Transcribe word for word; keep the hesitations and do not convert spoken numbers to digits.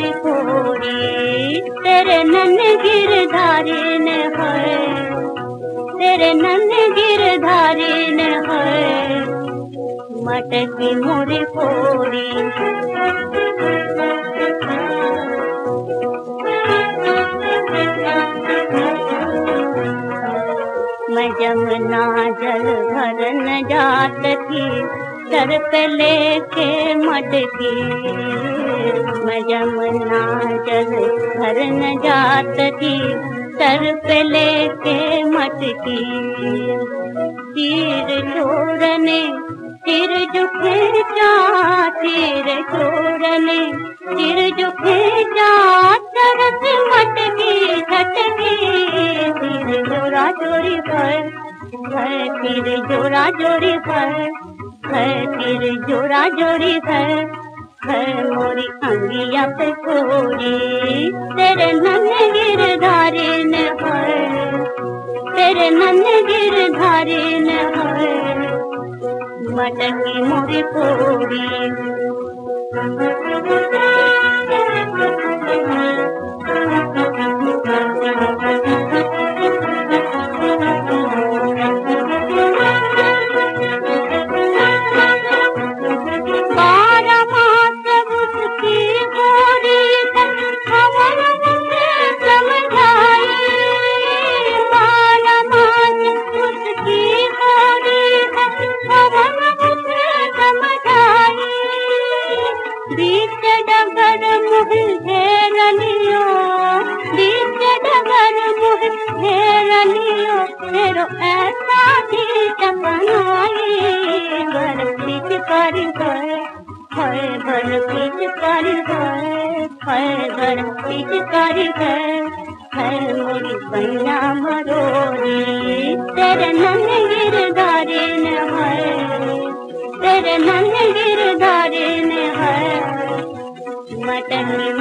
मोरी कोरी तेरे नन गिरधारी ने है, तेरे नन गिरधारी ने है मटकी मोरी कोरी। मैं जमुना जल भरन जात थी सर पे लेके मटकी, मैं जमुना जल भरन जात थी सर पे लेके मटकी। तीर छोड़ने सिर झुके जा, तीर छोड़ने सिर झुके जा तरस मटकी झटकी। तीर जोरा जोरी पर है, तीर जोरा जोरी पर है, तीर जोरा जोरी पर है मोरी अंगिया पे कोरी तेरे नन गिरधारी ने है, तेरे नन गिरधारी ने है मटकी मोरी कोरी। बीच डगर मुह घेरलियो, बीच डगर मुह घेरलियो तेरो ऐसा ही टपनाई। बर पिचकारी है, है बर पिचकारी है, है बर पिचकारी है, है मोरी बनिया मरोरी तेरे नन गिरधारी ने है, तेरे नन गिरधारी ने है मटकी